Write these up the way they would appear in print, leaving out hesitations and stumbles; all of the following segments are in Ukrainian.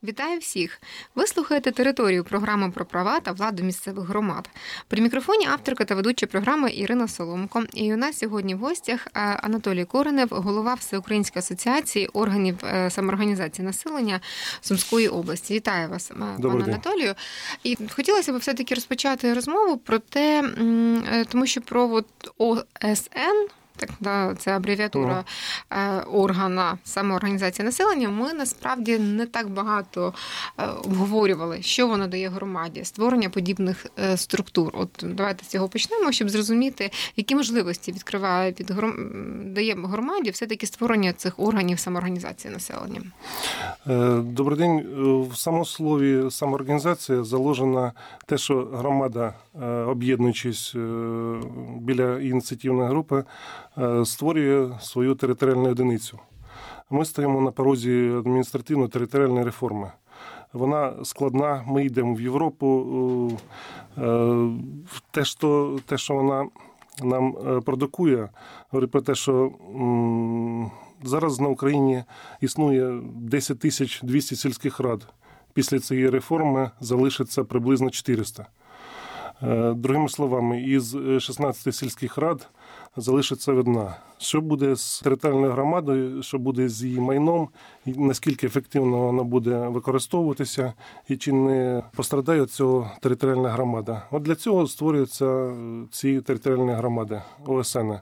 Вітаю всіх! Ви слухаєте «Територію» – програму про права та владу місцевих громад. При мікрофоні авторка та ведуча програми Ірина Соломко. І у нас сьогодні в гостях Анатолій Коренев, голова Всеукраїнської асоціації органів самоорганізації населення Сумської області. Вітаю вас, пане Анатолію. І хотілося б все-таки розпочати розмову про те, тому що про ОСН, це абревіатура органа самоорганізації населення, ми насправді не так багато обговорювали, що воно дає громаді, створення подібних структур. От давайте з цього почнемо, щоб зрозуміти, які можливості відкриває, дає громаді все-таки створення цих органів самоорганізації населення. Добрий день. В самому слові самоорганізація заложена те, що громада, об'єднуючись біля ініціативної групи, створює свою територіальну одиницю. Ми стоїмо на порозі адміністративно-територіальної реформи. Вона складна, ми йдемо в Європу. Те, що вона нам продукує, говорить про те, що зараз на Україні існує 10 200 сільських рад. Після цієї реформи залишиться приблизно 400. Другими словами, із 16 сільських рад залишиться одна. Що буде з територіальною громадою, що буде з її майном, і наскільки ефективно вона буде використовуватися, і чи не пострадає від цього територіальна громада. От для цього створюються ці територіальні громади, ОСН.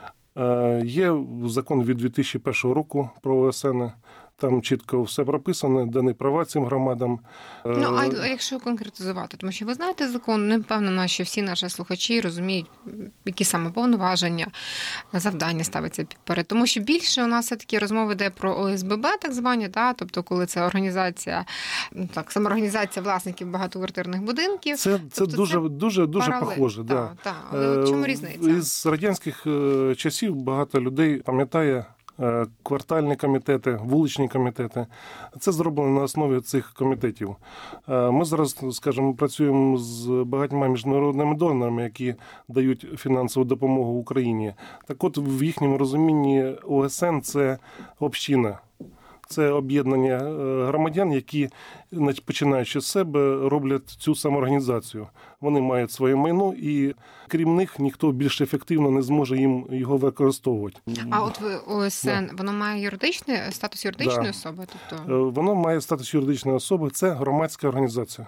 Є закон від 2001 року про ОСН. Там чітко все прописано, дані права цим громадам. А якщо конкретизувати? Тому що ви знаєте закон, не впевнена, що всі наші слухачі розуміють, які саме повноваження, завдання ставиться перед. Тому що більше у нас все-таки розмови йде про ОСББ, так звані, тобто коли це організація, самоорганізація власників багатоквартирних будинків. Це дуже похоже. Але в чому різниця? Із радянських часів багато людей пам'ятає квартальні комітети, вуличні комітети. Це зроблено на основі цих комітетів. Ми зараз, скажімо, працюємо з багатьма міжнародними донорами, які дають фінансову допомогу Україні. Так от, в їхньому розумінні ОСН – це община. Це об'єднання громадян, які, починаючи з себе, роблять цю самоорганізацію. Вони мають своє майно, і крім них ніхто більш ефективно не зможе їм його використовувати. А от ОСН, воно має статус юридичної особи? Тобто... Воно має статус юридичної особи, це громадська організація.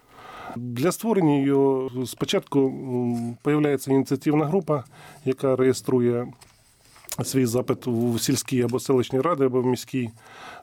Для створення її спочатку з'являється ініціативна група, яка реєструє свій запит у сільській або селищній раді, або в міській.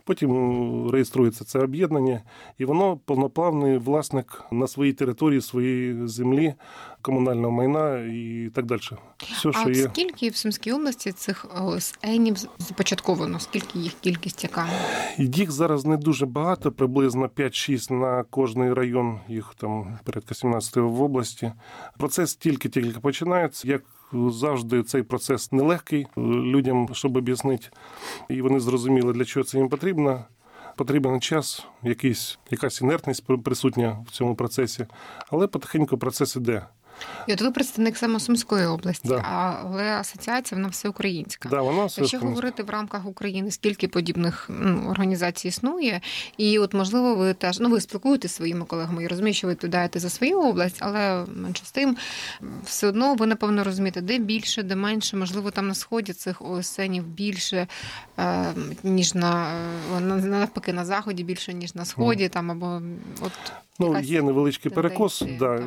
Потім реєструється це об'єднання, і воно повноправний власник на своїй території, своєї землі, комунального майна і так далі. Все, що є. Скільки в Сумській області цих ОСНів започатковано? Скільки їх кількість яка? Їх зараз не дуже багато, приблизно 5-6 на кожний район, їх там порядка 17 в області. Процес тільки починається. Як завжди, цей процес нелегкий людям, щоб об'яснити, і вони зрозуміли, для чого це їм потрібно. Потрібен час, якась інертність присутня в цьому процесі, але потихеньку процес іде. І от ви представник саме Сумської області, да. Але асоціація, вона всеукраїнська. Да, вона всеукраїнська. Якщо говорити в рамках України, скільки подібних організацій існує, і от, можливо, ви теж, ви спілкуєтеся зі своїми колегами, я розумію, що ви відповідаєте за свою область, але менше з тим, все одно ви, напевно, розумієте, де більше, де менше, можливо, там на Сході цих ОСНів більше, ніж навпаки, на Заході більше, ніж на Сході, там, або от... Є невеличкий перекос.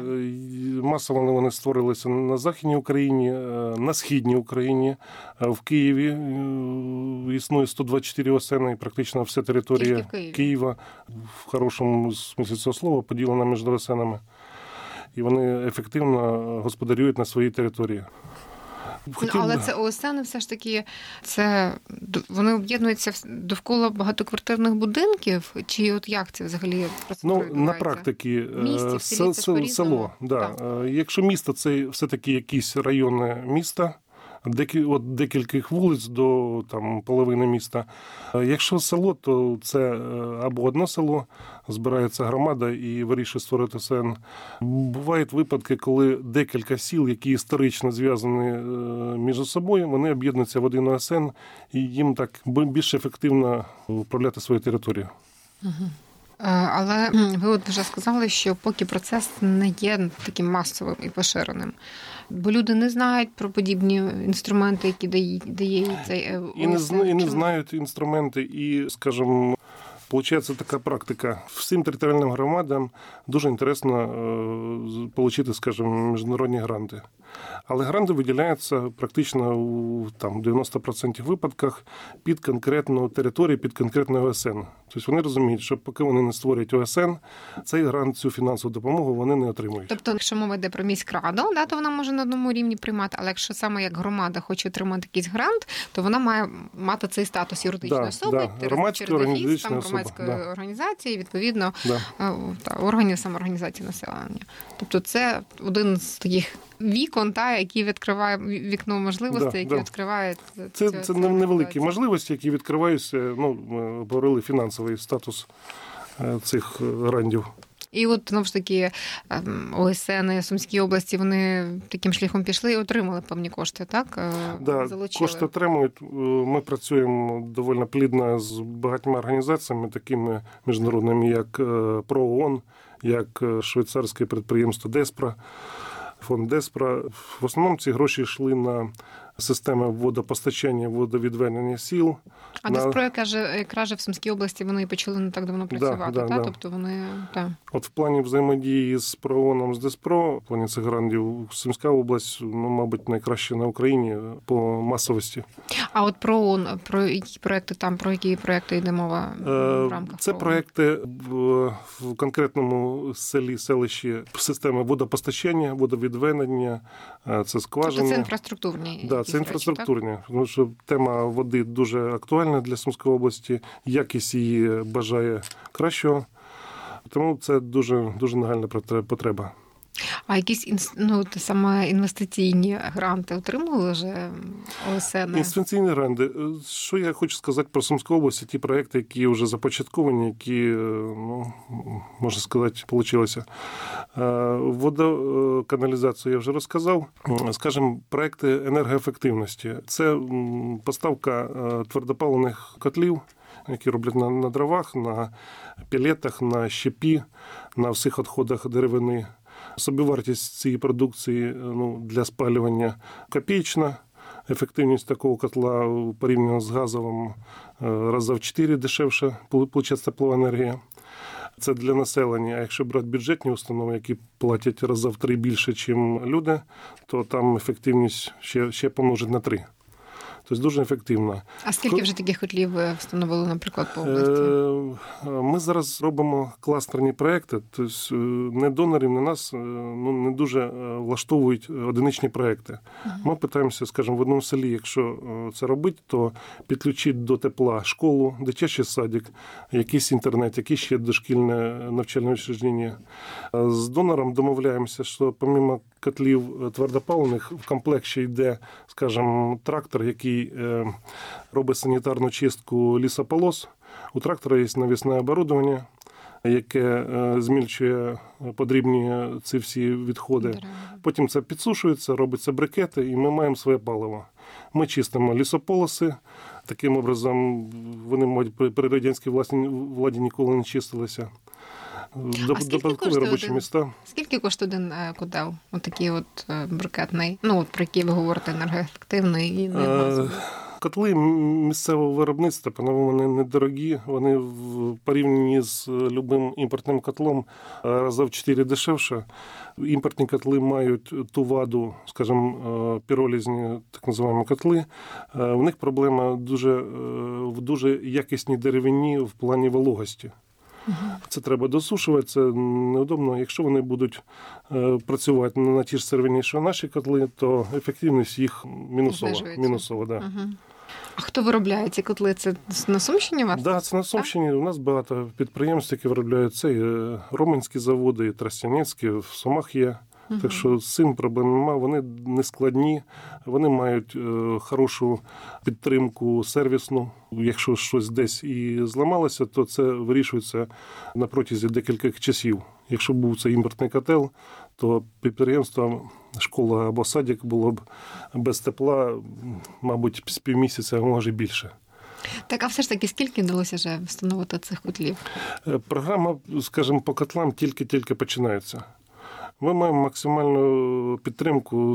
Масово вони створилися на Західній Україні, на Східній Україні. В Києві існує 124 ОСН, і практично вся територія Києва, в хорошому смислі цього слова, поділена між ОСНами. І вони ефективно господарюють на своїй території. Але це ОСН все ж таки, вони об'єднуються довкола багатоквартирних будинків? Чи от як це взагалі процедура відбувається? На практиці село. Да. Якщо місто, це все-таки якісь райони міста, від декількох вулиць до половини міста. Якщо село, то це або одне село, збирається громада і вирішує створити ОСН. Бувають випадки, коли декілька сіл, які історично зв'язані між собою, вони об'єднуються в один ОСН, і їм так більш ефективно управляти свою територію. Угу. Але ви от вже сказали, що поки процес не є таким масовим і поширеним. Бо люди не знають про подібні інструменти, які дає цей ОСН. І не знають інструменти, і, скажімо, получається така практика. Всім територіальним громадам дуже інтересно отримати, скажімо, міжнародні гранти. Але гранти виділяються практично у 90% випадках під конкретну територію, під конкретну ОСН. Тобто вони розуміють, що поки вони не створюють ОСН, цей грант, цю фінансову допомогу вони не отримують. Тобто, якщо мова йде про міськраду, то вона може на одному рівні приймати, але якщо саме як громада хоче отримати якийсь грант, то вона має мати цей статус юридичної особи, громадської організації, відповідно, органів самоорганізації населення. Тобто це один з таких вікон, який відкриває вікно можливостей, які відкриває... Це невеликі можливості, які відкриваються, ми говорили, фінансовий статус цих грантів. І от, знову ж таки, ОСН, Сумській області, вони таким шляхом пішли і отримали певні кошти, так? Кошти отримують. Ми працюємо доволі плідно з багатьма організаціями, такими міжнародними, як ПРООН, як швейцарське підприємство Деспра, фонд Деспра. В основному ці гроші йшли на системи водопостачання, водовідведення сіл. А Деспро, якраз в Сумській області, вони почали не так давно працювати, так? Тобто вони... От в плані взаємодії з ПРООНом, з Деспро, в плані цих грантів, Сумська область, мабуть, найкраща на Україні по масовості. А от ПРООН, про які проекти йде мова в рамках? Це проекти в конкретному селищі, системи водопостачання, водовідведення, це скважини. Тобто це інфраструктурні? Це інфраструктурні, тому що тема води дуже актуальна для Сумської області, якість її бажає кращого, тому це дуже, дуже нагальна потреба. А якісь саме інвестиційні гранти отримували вже ОСН? Інвестиційні гранти. Що я хочу сказати про Сумську область, ті проекти, які вже започатковані, які, можна сказати, вийшло. Водоканалізацію я вже розказав. Скажімо, проекти енергоефективності. Це поставка твердопаливних котлів, які роблять на дровах, на пелетах, на щепі, на всіх відходах деревини. Собівартість цієї продукції для спалювання копійчна. Ефективність такого котла порівняно з газовим раза в 4 дешевше получається теплова енергія. Це для населення. А якщо брати бюджетні установи, які платять раза в 3 більше, ніж люди, то там ефективність ще помножить на 3. Тобто дуже ефективно. А скільки вже таких котлів ви встановили, наприклад, по області? Ми зараз робимо кластерні проекти. Тобто не донорів, не нас не дуже влаштовують одиничні проекти. Ми питаємося, скажімо, в одному селі, якщо це робити, то підключити до тепла школу, дитячий садик, якийсь інтернет, якесь ще дошкільне навчальне учреждення. З донором домовляємося, що помимо котлів твердопаливних в комплект ще йде, скажімо, трактор, який робить санітарну чистку лісополос. У трактора є навісне оборудовання, яке змільчує подрібні ці всі відходи. Потім це підсушується, робиться брикети, і ми маємо своє паливо. Ми чистимо лісополоси. Таким образом, вони, мабуть, при радянській владі ніколи не чистилися. Додаткові робочі міста. Скільки коштує один котел? Отакий брикетний, про який ви говорите, енергоефективний і не газовий? Котли місцевого виробництва, вони недорогі, вони в порівнянні з любим імпортним котлом раза в 4 дешевше. Імпортні котли мають ту ваду, скажімо, піролізні, так називаємо котли. В них проблема в дуже якісній деревині в плані вологості. Це треба досушувати, це неудобно. Якщо вони будуть працювати на ті ж сировині, що наші котли, то ефективність їх мінусова. Да. А хто виробляє ці котли? Це на Сумщині у вас? Так, це на Сумщині. У нас багато підприємств, які виробляють це. І Роменські заводи, і Тростянецькі, в Сумах є. Так що з цим проблем немає, вони не складні, вони мають хорошу підтримку сервісну. Якщо щось десь і зламалося, то це вирішується на протязі декількох часів. Якщо був це імпортний котел, то підприємство, школа або садик було б без тепла, мабуть, з півмісяця, а може більше. Так, а все ж таки, скільки вдалося вже встановити цих котлів? Програма, скажімо, по котлам тільки починається. Ми маємо максимальну підтримку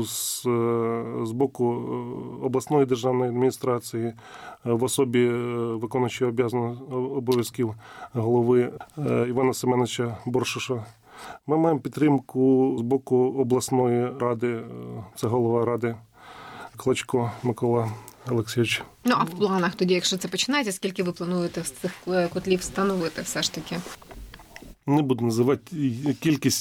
з боку обласної державної адміністрації в особі виконуючого обов'язків голови Івана Семеновича Боршуша. Ми маємо підтримку з боку обласної ради, це голова ради Клочко Микола Олексійович. Ну, а в планах тоді, якщо це починається, скільки ви плануєте з цих котлів встановити все ж таки? Не буду називати кількість.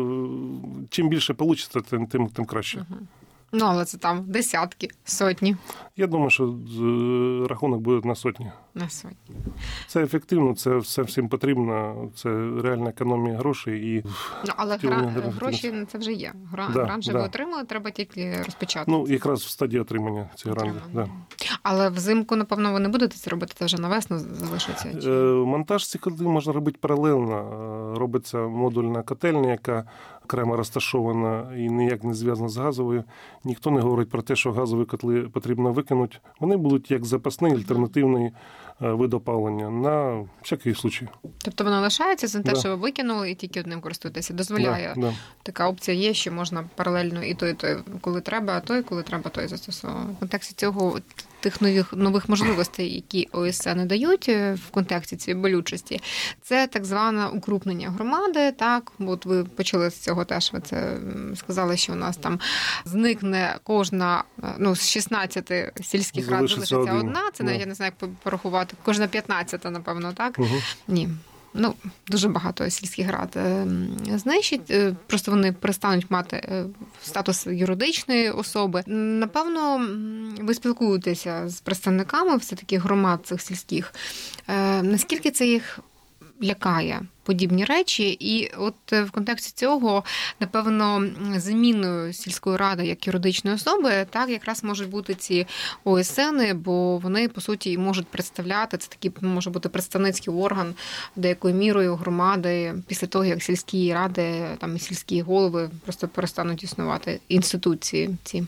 Чим більше вийде, тим краще. Угу. Ну, але це там десятки, сотні. Я думаю, що рахунок буде на сотні. На сотні. Це ефективно, це все всім потрібно, це реальна економія грошей. І ну, але гроші це вже є. Грант вже ви отримали, треба тільки розпочати. Ну, якраз в стадії отримання цієї гранти. Да. Але взимку, напевно, ви не будете це робити, це вже на весну залишиться? Монтаж цих котлів можна робити паралельно. Робиться модульна котельня, яка окремо розташована і ніяк не зв'язана з газовою. Ніхто не говорить про те, що газові котли потрібно викинути. Вони будуть як запасний, альтернативний вид опалення на всякий случай. Тобто воно лишається за те, що ви викинули і тільки одним користуєтеся. Дозволяє. Да. Така опція є, що можна паралельно і той, коли треба, а той, коли треба, той застосовувати. В контексті цього тих нових можливостей, які ОСН дають в контексті цієї болючості, це так зване укрупнення громади. Так, от ви почали з цього теж, ви це сказали, що у нас там зникне кожна, з 16 сільських рад залишиться одна. Це навіть я не знаю, як порахувати. Кожна 15, напевно, так? Угу. Ні. Дуже багато сільських рад знищить, просто вони перестануть мати статус юридичної особи. Напевно, ви спілкуєтеся з представниками все-таки громад цих сільських. Наскільки це їх лякає, подібні речі? І от в контексті цього, напевно, заміною сільської ради як юридичної особи, так, якраз можуть бути ці ОСН, бо вони, по суті, можуть представляти, це такий може бути представницький орган деякою мірою громади після того, як сільські ради, там і сільські голови просто перестануть існувати, інституції ці.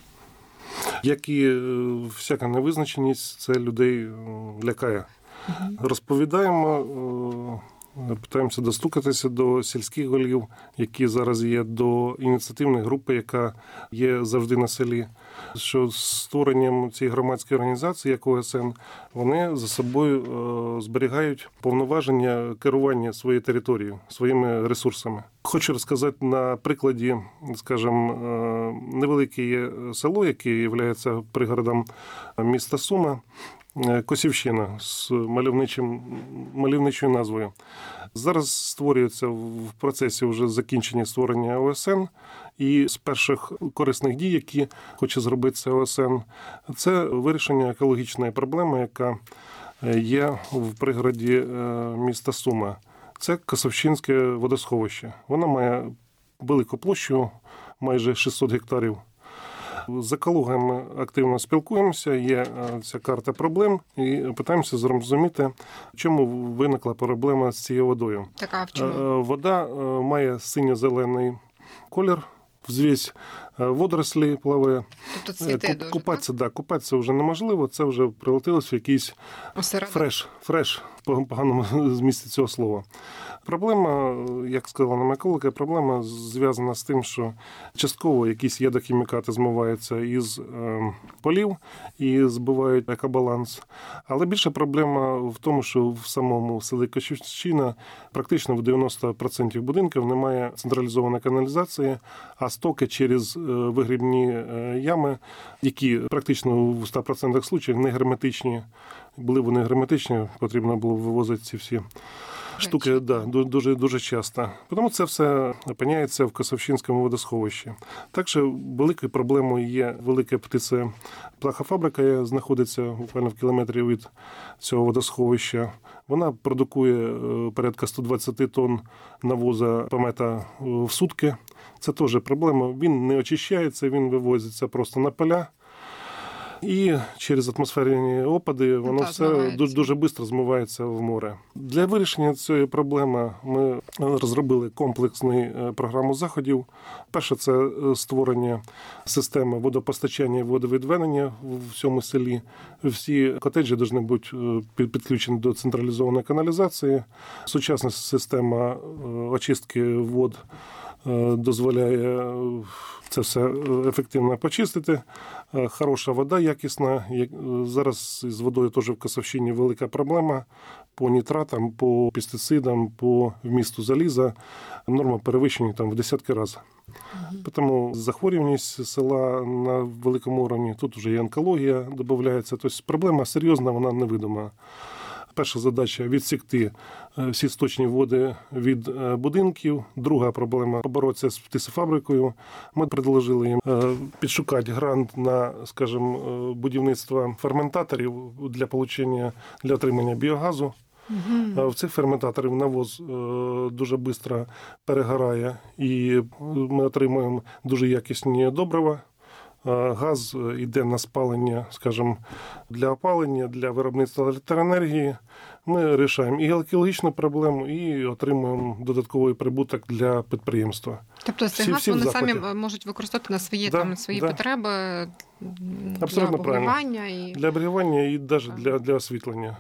Як і всяка невизначеність, це людей лякає. Розповідаємо, питаємося достукатися до сільських голів, які зараз є, до ініціативної групи, яка є завжди на селі, що з створенням цієї громадської організації, як ОСН, вони за собою зберігають повноваження керування своєю територією, своїми ресурсами. Хочу розказати на прикладі, скажімо, невелике є село, яке є пригородом міста Сума, Косівщина з мальовничою назвою. Зараз створюється в процесі вже закінчення створення ОСН, і з перших корисних дій, які хоче зробити це ОСН, це вирішення екологічної проблеми, яка є в пригороді міста Сума. Це Косовщинське водосховище. Воно має велику площу, майже 600 гектарів. З екологами активно спілкуємося, є ця карта проблем і намагаємося зрозуміти, в чому виникла проблема з цією водою. Така в чому? Вода має синьо-зелений колір, взвесь водорослі плаває. Тобто цвіте дуже, купатися вже неможливо, це вже прилетілося в якийсь фреш, в поганому змісті цього слова. Проблема, як сказала нам екологи, проблема зв'язана з тим, що частково якісь ядохімікати змиваються із полів і збивають екобаланс. Але більша проблема в тому, що в самому селі Косівщина практично в 90% будинків немає централізованої каналізації, а стоки через вигрібні ями, які практично в 100% случаїв не герметичні. Були вони герметичні, потрібно було вивозити ці всі штуки, дуже часто. Тому це все опиняється в Косовщинському водосховищі. Також великою проблемою є велика птицеплахофабрика, яка знаходиться буквально в кілометрі від цього водосховища. Вона продукує порядка 120 тонн навозу помета в сутки. Це теж проблема. Він не очищається, він вивозиться просто на поля. І через атмосферні опади воно все дуже швидко змивається в море. Для вирішення цієї проблеми ми розробили комплексну програму заходів. Перше – це створення системи водопостачання і водовідведення в всьому селі. Всі котеджі повинні бути підключені до централізованої каналізації. Сучасна система очистки вод дозволяє це все ефективно почистити. Хороша вода, якісна. Зараз з водою теж в Косовщині велика проблема по нітратам, по пестицидам, по вмісту заліза. Норма перевищені в десятки разів. Тому захворюваність села на великому рівні, тут вже і онкологія додається. Тобто проблема серйозна, вона невидима. Перша задача – відсікти всі сточні води від будинків. Друга проблема – поборотися з птицефабрикою. Ми предложили їм підшукати грант на, скажімо, будівництво ферментаторів для отримання біогазу. В цих ферментаторів навоз дуже швидко перегорає, і ми отримуємо дуже якісні добрива. Газ йде на спалення, скажімо, для опалення, для виробництва електроенергії. Ми вирішуємо і екологічну проблему, і отримуємо додатковий прибуток для підприємства. Тобто цей газ вони самі можуть використовувати на свої потреби для обігрівання? Для обігрівання і навіть для освітлення.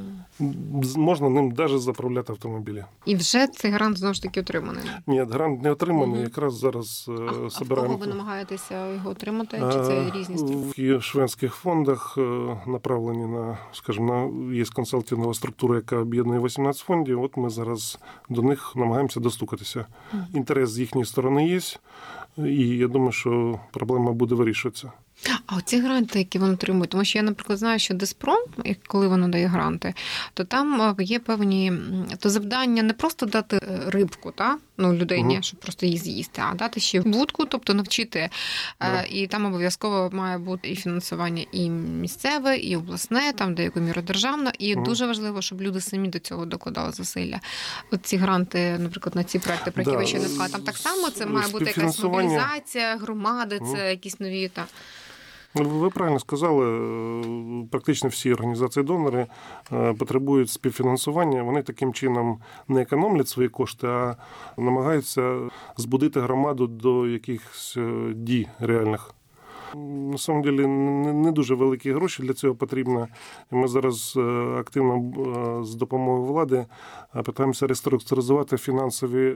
Можна ним навіть заправляти автомобілі. І вже цей грант, знову ж таки, отриманий? Ні, грант не отриманий. Якраз зараз збираємо. А в кого ви намагаєтеся його отримати? Чи це різні структури? В шведських фондах направлені на, скажімо, є консалтингова структура, яка об'єднує 18 фондів. От ми зараз до них намагаємося достукатися. Інтерес з їхньої сторони є, і я думаю, що проблема буде вирішуватися. А оці гранти, які вони отримують, тому що я, наприклад, знаю, що Деспром, коли воно дає гранти, то там є певні завдання не просто дати рибку, людині, щоб просто її з'їсти, а дати ще вудку, тобто навчити. І там обов'язково має бути і фінансування і місцеве, і обласне, там деякою мірою державне. І дуже важливо, щоб люди самі до цього докладали зусилля. От ці гранти, наприклад, на ці проекти, про які ви ще не сказали, там так само це має бути якась мобілізація, громади, це якісь нові Ви правильно сказали, практично всі організації-донори потребують співфінансування. Вони таким чином не економлять свої кошти, а намагаються збудити громаду до якихось дій реальних. На самом деле не дуже великі гроші для цього потрібно. Ми зараз активно з допомогою влади намагаємося реструктуризувати фінансові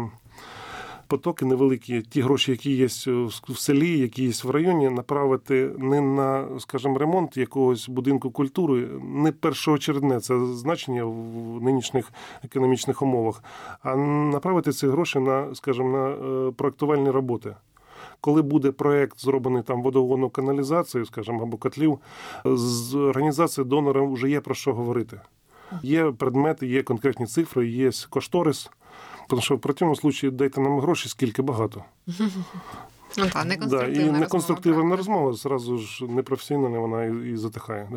потоки невеликі, ті гроші, які є в селі, які є в районі, направити не на, скажімо, ремонт якогось будинку культури, не першоочередне це значення в нинішніх економічних умовах, а направити ці гроші на, скажімо, на проектувальні роботи. Коли буде проєкт, зроблений там водогонну каналізацію, скажімо, або котлів, з організацією донора вже є про що говорити. Є предмети, є конкретні цифри, є кошторис. Тому що в противному випадку дайте нам гроші, скільки багато. Неконструктивна і неконструктивна розмова, зразу ж непрофесійна вона і затихає.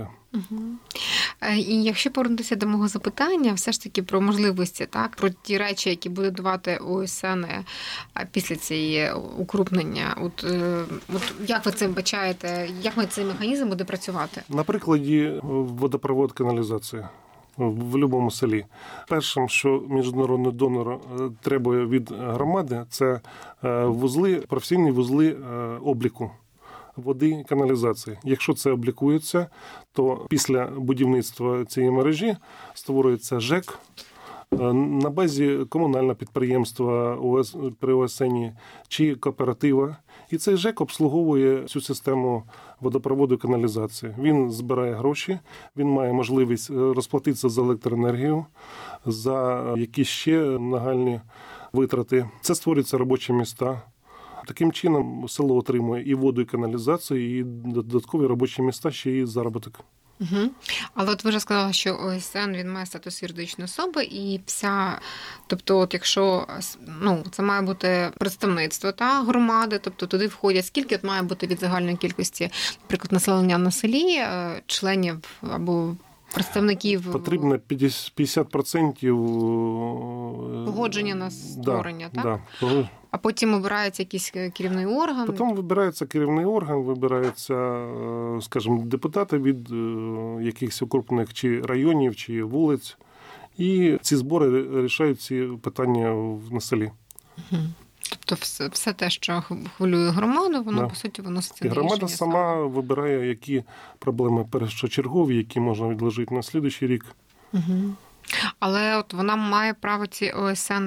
І якщо повернутися до мого запитання, все ж таки про можливості, про ті речі, які буде давати ОСН після цієї укрупнення. От як ви це бачаєте, як цей механізм буде працювати? На прикладі водопровод, каналізація. В будь-якому селі. Першим, що міжнародний донор требує від громади, це вузли, професійні вузли обліку води і каналізації. Якщо це облікується, то після будівництва цієї мережі створюється ЖЕК на базі комунального підприємства при ОСН чи кооператива. І цей ЖЕК обслуговує цю систему водопроводу і каналізації. Він збирає гроші, він має можливість розплатитися за електроенергію, за якісь ще нагальні витрати. Це створюються робочі місця. Таким чином село отримує і воду, і каналізацію, і додаткові робочі місця, ще й заробіток. Але от ви вже сказали, що ОСН, він має статус юридичної особи, і тобто, от якщо, це має бути представництво громади, тобто туди входять, скільки має бути від загальної кількості, наприклад, населення на селі, членів або представників? Потрібно 50% погодження на створення, так? Да. А потім обирається якийсь керівний орган? Потім вибирається керівний орган, вибираються, скажімо, депутати від якихось окрупних чи районів, чи вулиць. І ці збори рішають ці питання на селі. Тобто все те, що хвилює громаду, воно, по суті, виноситься на рішення. Громада сама вибирає, які проблеми першочергові, які можна відложити на слідуючий рік. Але от вона має право ці ОСН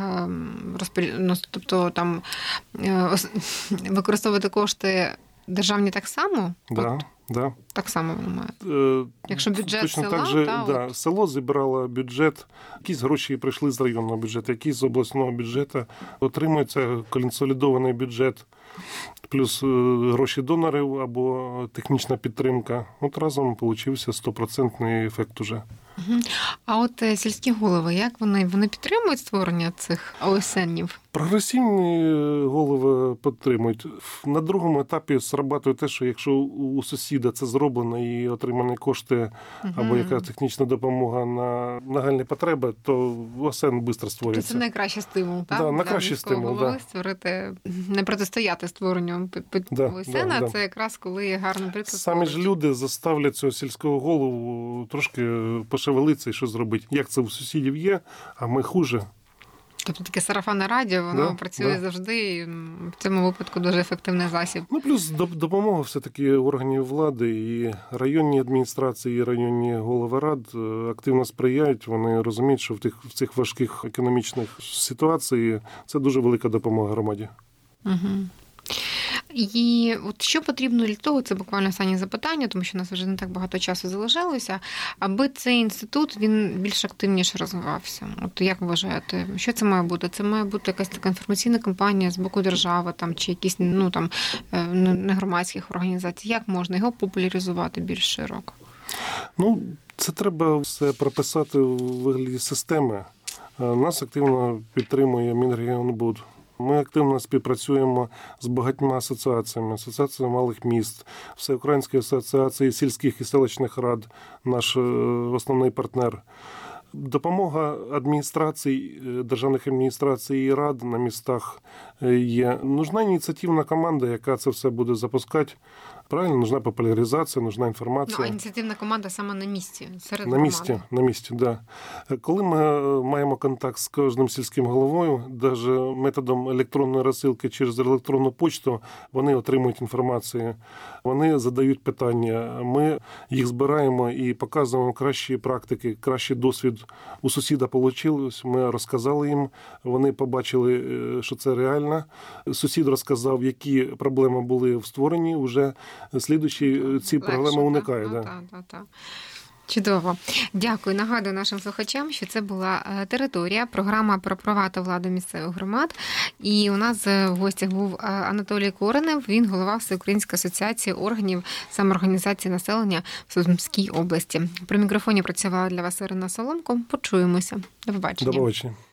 тобто там використовувати кошти державні так само? Да. Так само воно має. Якщо бюджет точно села, так же, село зібрало бюджет, якісь гроші прийшли з районного бюджету, якісь з обласного бюджету. Отримується консолідований бюджет, плюс гроші донорів або технічна підтримка. От разом получився 100% ефект уже. А от сільські голови, як вони підтримують створення цих ОСНів? Прогресивні голови підтримують. На другому етапі срабатує те, що якщо у сусіда це зроблено і отримані кошти або якась технічна допомога на нагальні потреби, то ОСН швидко створюється. Це найкращий стимул, так? Да, найкращий стимул, голови створити, не протистояти створенню ОСН, а це якраз коли є гарний приклад. Самі ж люди заставлять цього сільського голову трошки пошевелитися і що зробити. Як це у сусідів є, а ми хуже. Тобто таке сарафанне радіо, воно працює завжди, і в цьому випадку дуже ефективний засіб. Плюс допомога все-таки органів влади, і районні адміністрації, і районні голови рад активно сприяють. Вони розуміють, що в цих важких економічних ситуаціях це дуже велика допомога громаді. І от що потрібно для того, це буквально останнє запитання, тому що у нас вже не так багато часу залишилося, аби цей інститут, він більш активніше розвивався. От як вважаєте, що це має бути? Це має бути якась така інформаційна кампанія з боку держави, там, чи якісь негромадських організацій? Як можна його популяризувати більш широко? Це треба все прописати у вигляді системи. Нас активно підтримує Мінрегіонбуд. Ми активно співпрацюємо з багатьма асоціаціями, асоціацією малих міст, Всеукраїнською асоціацією сільських і селищних рад, наш основний партнер. Допомога адміністрацій, державних адміністрацій і рад на містах є. Нужна ініціативна команда, яка це все буде запускати. Правильно, нужна популяризація, нужна інформація. Ініціативна команда саме на місці, серед громади. На місці, да. Коли ми маємо контакт з кожним сільським головою, навіть методом електронної розсилки через електронну почту, вони отримують інформацію, вони задають питання, ми їх збираємо і показуємо кращі практики, кращий досвід. У сусіда вийшло, ми розказали їм, вони побачили, що це реально. Сусід розказав, які проблеми були в створенні, вже слідуючі ці проблеми уникають. Так. Чудово. Дякую. Нагадую нашим слухачам, що це була «Територія», програма про права та владу місцевих громад. І у нас в гостях був Анатолій Коренев, він голова Всеукраїнської асоціації органів самоорганізації населення в Сумській області. При мікрофоні працювала для вас Ірина Соломко. Почуємося. До побачення. До побачення.